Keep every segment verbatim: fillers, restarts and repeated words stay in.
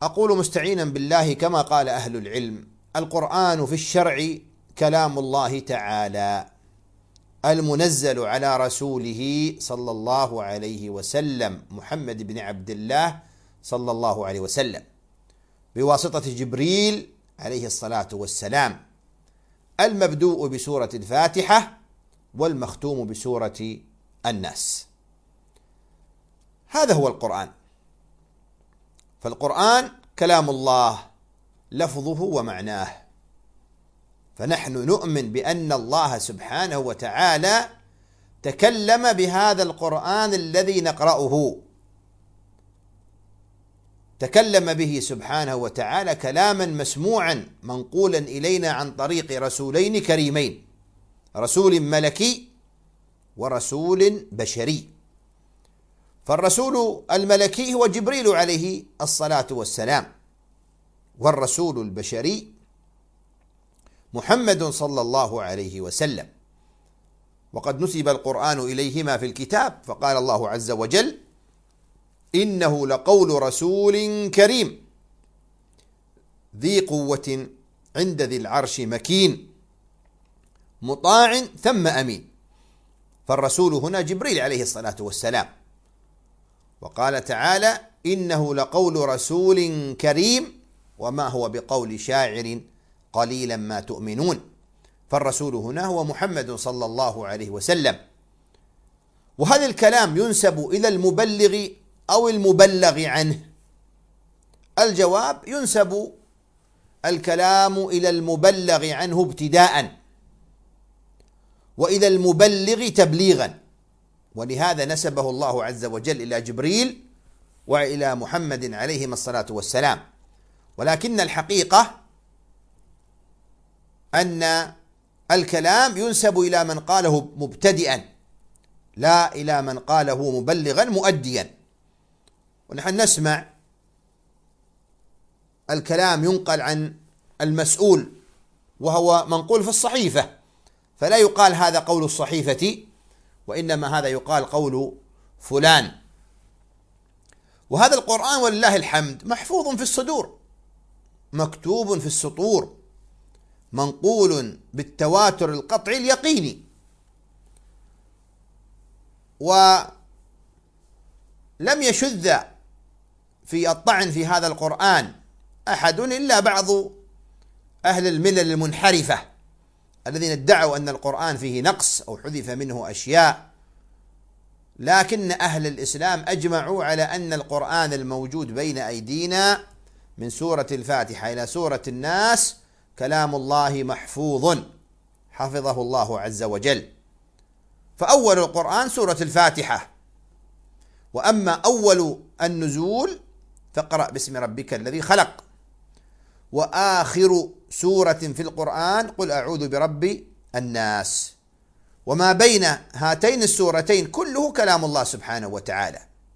أقول مستعينا بالله كما قال أهل العلم: القرآن في الشرع كلام الله تعالى المنزل على رسوله صلى الله عليه وسلم محمد بن عبد الله صلى الله عليه وسلم بواسطة جبريل عليه الصلاة والسلام، المبدوء بسورة الفاتحة والمختوم بسورة الناس. هذا هو القرآن. فالقرآن كلام الله لفظه ومعناه، فنحن نؤمن بأن الله سبحانه وتعالى تكلم بهذا القرآن الذي نقرأه، تكلم به سبحانه وتعالى كلاما مسموعا منقولا إلينا عن طريق رسولين كريمين، رسول ملكي ورسول بشري. فالرسول الملكي هو جبريل عليه الصلاة والسلام، والرسول البشري محمد صلى الله عليه وسلم. وقد نسب القرآن إليهما في الكتاب، فقال الله عز وجل: إنه لقول رسول كريم ذي قوة عند ذي العرش مكين مطاع ثم أمين. فالرسول هنا جبريل عليه الصلاة والسلام. وقال تعالى: إنه لقول رسول كريم وما هو بقول شاعر قليلا ما تؤمنون. فالرسول هنا هو محمد صلى الله عليه وسلم. وهل الكلام ينسب إلى المبلغ أو المبلغ عنه؟ الجواب: ينسب الكلام إلى المبلغ عنه ابتداء، وإلى المبلغ تبليغا، ولهذا نسبه الله عز وجل إلى جبريل وإلى محمد عليهما الصلاة والسلام. ولكن الحقيقة أن الكلام ينسب إلى من قاله مبتدئا، لا إلى من قاله مبلغا مؤديا. ونحن نسمع الكلام ينقل عن المسؤول وهو منقول في الصحيفة، فلا يقال هذا قول الصحيفة، وإنما هذا يقال قول فلان. وهذا القرآن ولله الحمد محفوظ في الصدور، مكتوب في السطور، منقول بالتواتر القطعي اليقيني. ولم يشذ في الطعن في هذا القرآن أحد إلا بعض أهل الملل المنحرفة الذين ادعوا أن القرآن فيه نقص أو حذف منه أشياء. لكن أهل الإسلام أجمعوا على أن القرآن الموجود بين أيدينا من سورة الفاتحة إلى سورة الناس كلام الله محفوظ حفظه الله عز وجل. فأول القرآن سورة الفاتحة، وأما أول النزول فاقرأ باسم ربك الذي خلق، وآخر سورة في القرآن قل أعوذ برب الناس. وما بين هاتين السورتين كله كلام الله سبحانه وتعالى.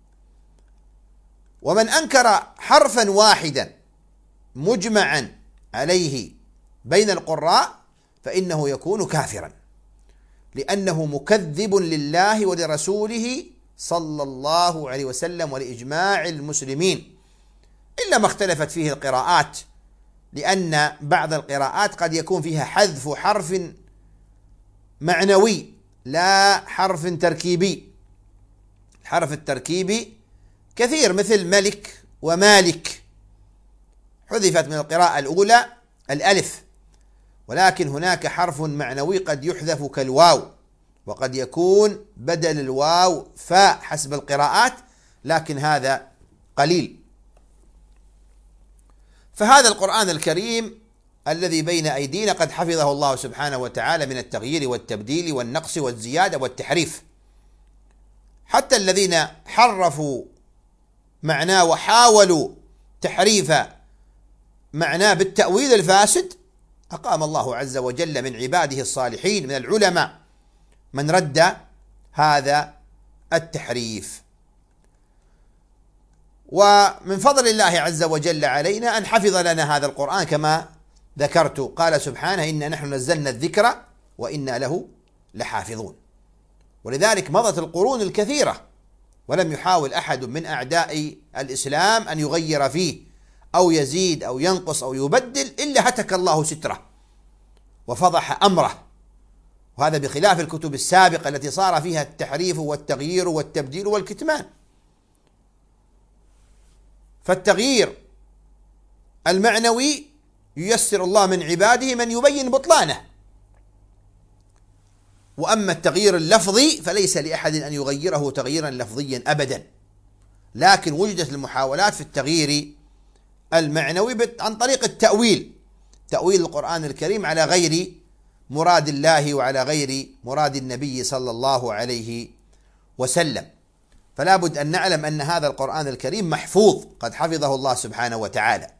ومن أنكر حرفا واحدا مجمعا عليه بين القراء فإنه يكون كافرا، لأنه مكذب لله ولرسوله صلى الله عليه وسلم ولإجماع المسلمين، إلا ما اختلفت فيه القراءات، لأن بعض القراءات قد يكون فيها حذف حرف معنوي لا حرف تركيبي. الحرف التركيبي كثير، مثل ملك ومالك، حذفت من القراءة الأولى الألف، ولكن هناك حرف معنوي قد يحذف كالواو، وقد يكون بدل الواو فاء حسب القراءات، لكن هذا قليل. فهذا القرآن الكريم الذي بين أيدينا قد حفظه الله سبحانه وتعالى من التغيير والتبديل والنقص والزيادة والتحريف. حتى الذين حرفوا معناه وحاولوا تحريف معناه بالتأويل الفاسد أقام الله عز وجل من عباده الصالحين من العلماء من رد هذا التحريف. ومن فضل الله عز وجل علينا أن حفظ لنا هذا القرآن كما ذكرت. قال سبحانه: إنا نحن نزلنا الذكر وإنا له لحافظون. ولذلك مضت القرون الكثيرة ولم يحاول أحد من أعداء الإسلام أن يغير فيه أو يزيد أو ينقص أو يبدل إلا هتك الله ستره وفضح أمره، وهذا بخلاف الكتب السابقة التي صار فيها التحريف والتغيير والتبديل والكتمان. فالتغيير المعنوي ييسر الله من عباده من يبين بطلانه، وأما التغيير اللفظي فليس لأحد أن يغيره تغييرا لفظيا أبدا، لكن وجدت المحاولات في التغيير المعنوي عن طريق التأويل، تأويل القرآن الكريم على غير مراد الله وعلى غير مراد النبي صلى الله عليه وسلم. فلا بد أن نعلم أن هذا القرآن الكريم محفوظ، قد حفظه الله سبحانه وتعالى،